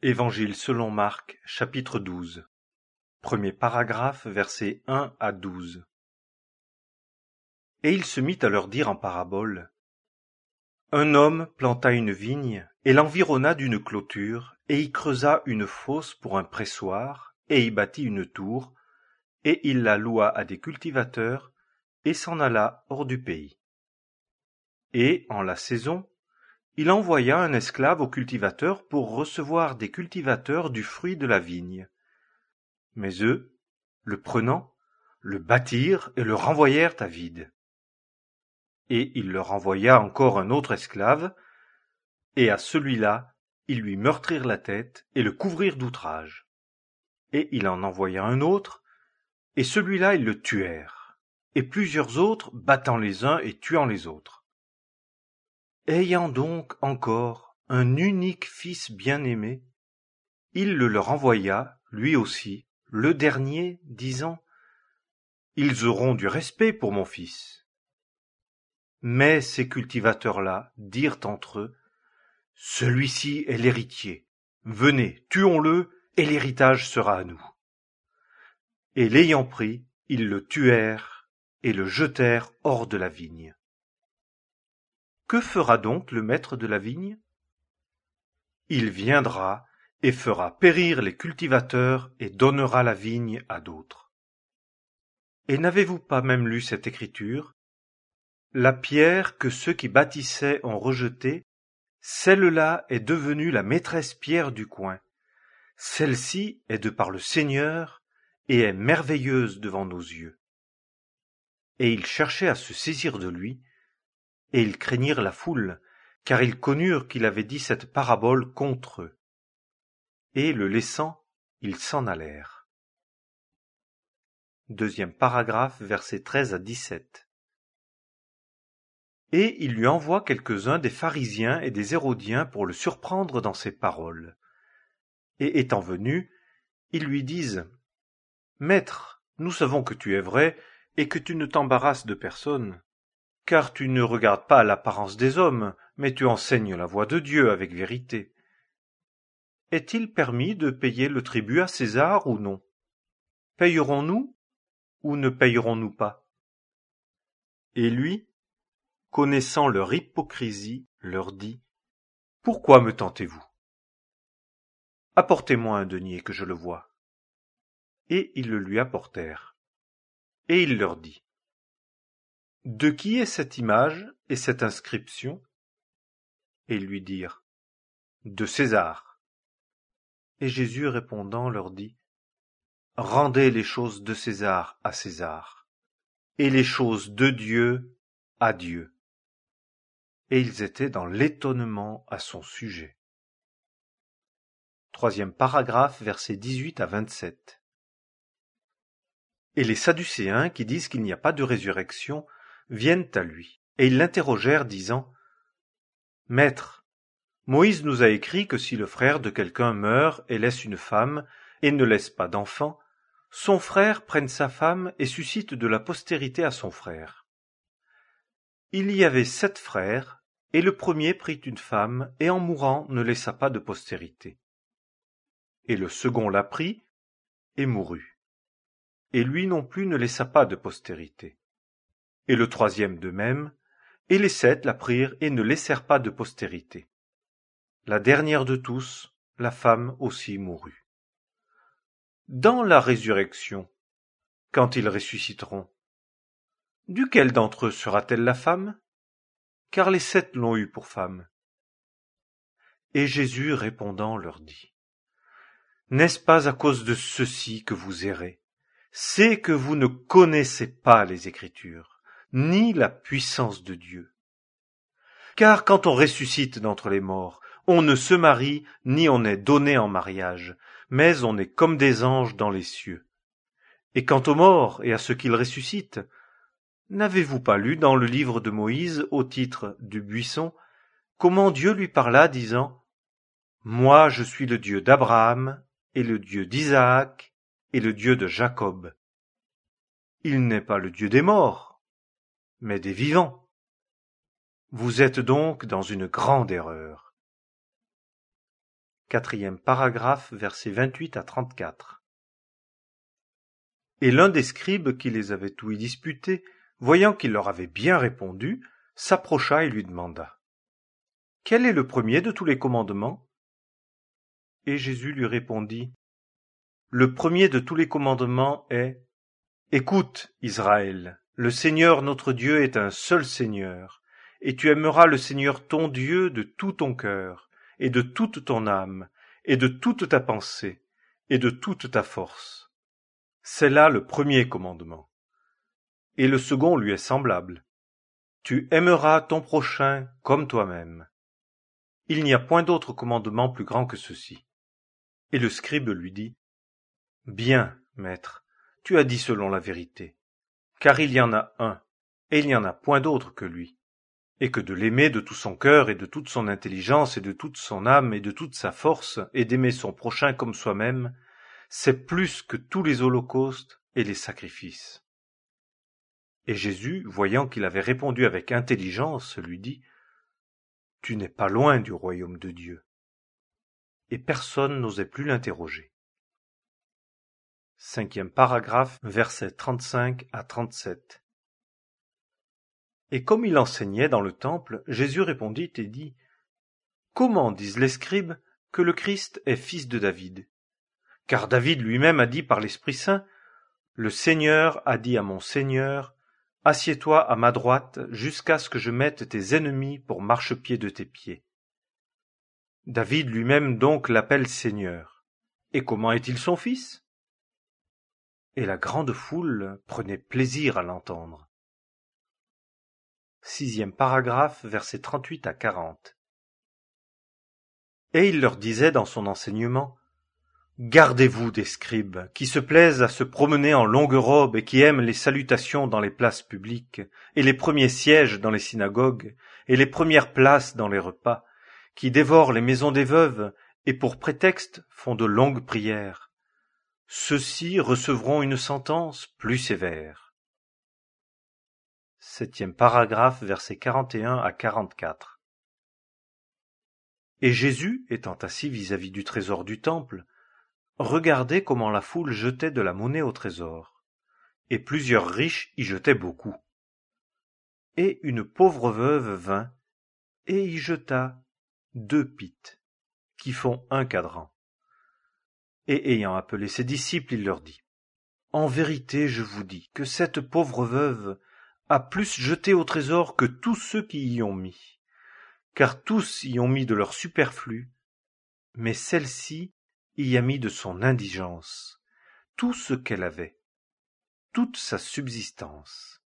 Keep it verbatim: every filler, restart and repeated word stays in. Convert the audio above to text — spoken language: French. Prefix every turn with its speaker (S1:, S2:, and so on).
S1: Évangile selon Marc, chapitre douze. Premier paragraphe, versets un à douze. Et il se mit à leur dire en parabole. Un homme planta une vigne, et l'environna d'une clôture, et y creusa une fosse pour un pressoir, et y bâtit une tour, et il la loua à des cultivateurs, et s'en alla hors du pays. Et, en la saison, il envoya un esclave aux cultivateurs pour recevoir des cultivateurs du fruit de la vigne. Mais eux, le prenant, le battirent et le renvoyèrent à vide. Et il leur envoya encore un autre esclave, et à celui-là, ils lui meurtrirent la tête et le couvrirent d'outrages. Et il en envoya un autre, et celui-là ils le tuèrent, et plusieurs autres battant les uns et tuant les autres. Ayant donc encore un unique fils bien-aimé, il le leur envoya, lui aussi, le dernier, disant « Ils auront du respect pour mon fils. » Mais ces cultivateurs-là dirent entre eux « Celui-ci est l'héritier. Venez, tuons-le, et l'héritage sera à nous. » Et l'ayant pris, ils le tuèrent et le jetèrent hors de la vigne. Que fera donc le maître de la vigne? Il viendra et fera périr les cultivateurs et donnera la vigne à d'autres. Et n'avez-vous pas même lu cette écriture? La pierre que ceux qui bâtissaient ont rejetée, celle-là est devenue la maîtresse pierre du coin. Celle-ci est de par le Seigneur et est merveilleuse devant nos yeux. Et ils cherchaient à se saisir de lui, et ils craignirent la foule, car ils connurent qu'il avait dit cette parabole contre eux. Et le laissant, ils s'en allèrent. Deuxième paragraphe, versets treize à dix-sept. Et il lui envoie quelques-uns des pharisiens et des hérodiens pour le surprendre dans ses paroles. Et étant venus, ils lui disent « Maître, nous savons que tu es vrai et que tu ne t'embarrasses de personne, car tu ne regardes pas l'apparence des hommes, mais tu enseignes la voie de Dieu avec vérité. Est-il permis de payer le tribut à César ou non? Payerons-nous ou ne payerons-nous pas? » Et lui, connaissant leur hypocrisie, leur dit « Pourquoi me tentez-vous? Apportez-moi un denier que je le voie. » Et ils le lui apportèrent. Et il leur dit « De qui est cette image et cette inscription? » Et ils lui dirent « De César. » Et Jésus répondant leur dit « Rendez les choses de César à César, et les choses de Dieu à Dieu. » Et ils étaient dans l'étonnement à son sujet. Troisième paragraphe, versets dix-huit à vingt-sept. Et les Sadducéens, qui disent qu'il n'y a pas de résurrection, viennent à lui, et ils l'interrogèrent, disant « Maître, Moïse nous a écrit que si le frère de quelqu'un meurt et laisse une femme, et ne laisse pas d'enfant, son frère prenne sa femme et suscite de la postérité à son frère. Il y avait sept frères, et le premier prit une femme, et en mourant ne laissa pas de postérité. Et le second la prit, et mourut. Et lui non plus ne laissa pas de postérité. Et le troisième de même, et les sept la prirent et ne laissèrent pas de postérité. La dernière de tous, la femme aussi mourut. Dans la résurrection, quand ils ressusciteront, duquel d'entre eux sera-t-elle la femme? Car les sept l'ont eue pour femme. Et Jésus répondant leur dit, « N'est-ce pas à cause de ceci que vous errez? C'est que vous ne connaissez pas les Écritures, ni la puissance de Dieu. Car quand on ressuscite d'entre les morts, on ne se marie, ni on est donné en mariage, mais on est comme des anges dans les cieux. Et quant aux morts et à ce qu'ils ressuscitent, n'avez-vous pas lu dans le livre de Moïse, au titre du buisson, comment Dieu lui parla, disant « Moi je suis le Dieu d'Abraham, et le Dieu d'Isaac, et le Dieu de Jacob. Il n'est pas le Dieu des morts, mais des vivants. Vous êtes donc dans une grande erreur. » quatrième paragraphe, versets vingt-huit à trente-quatre. Et l'un des scribes qui les avait ouïs disputer, voyant qu'il leur avait bien répondu, s'approcha et lui demanda: Quel est le premier de tous les commandements? Et Jésus lui répondit: Le premier de tous les commandements est: Écoute, Israël, le Seigneur notre Dieu est un seul Seigneur, et tu aimeras le Seigneur ton Dieu de tout ton cœur, et de toute ton âme, et de toute ta pensée, et de toute ta force. C'est là le premier commandement. Et le second lui est semblable. Tu aimeras ton prochain comme toi-même. Il n'y a point d'autre commandement plus grand que ceci. Et le scribe lui dit: Bien, maître, tu as dit selon la vérité, car il y en a un, et il n'y en a point d'autre que lui, et que de l'aimer de tout son cœur et de toute son intelligence et de toute son âme et de toute sa force, et d'aimer son prochain comme soi-même, c'est plus que tous les holocaustes et les sacrifices. Et Jésus, voyant qu'il avait répondu avec intelligence, lui dit: Tu n'es pas loin du royaume de Dieu. Et personne n'osait plus l'interroger. Cinquième paragraphe, versets trente-cinq à trente-sept. Et comme il enseignait dans le temple, Jésus répondit et dit: Comment disent les scribes que le Christ est fils de David? Car David lui-même a dit par l'Esprit Saint: Le Seigneur a dit à mon Seigneur: Assieds-toi à ma droite jusqu'à ce que je mette tes ennemis pour marchepied de tes pieds. David lui-même donc l'appelle Seigneur. Et comment est-il son fils? Et la grande foule prenait plaisir à l'entendre. Sixième paragraphe, versets trente-huit à quarante. Et il leur disait dans son enseignement: Gardez-vous des scribes, qui se plaisent à se promener en longue robe et qui aiment les salutations dans les places publiques, et les premiers sièges dans les synagogues, et les premières places dans les repas, qui dévorent les maisons des veuves, et pour prétexte font de longues prières. Ceux-ci recevront une sentence plus sévère. Septième paragraphe, versets quarante et un à quarante-quatre. Et Jésus, étant assis vis-à-vis du trésor du temple, regardait comment la foule jetait de la monnaie au trésor, et plusieurs riches y jetaient beaucoup. Et une pauvre veuve vint, et y jeta deux pites, qui font un cadran. Et ayant appelé ses disciples, il leur dit: En vérité, je vous dis que cette pauvre veuve a plus jeté au trésor que tous ceux qui y ont mis, car tous y ont mis de leur superflu, mais celle-ci y a mis de son indigence, tout ce qu'elle avait, toute sa subsistance.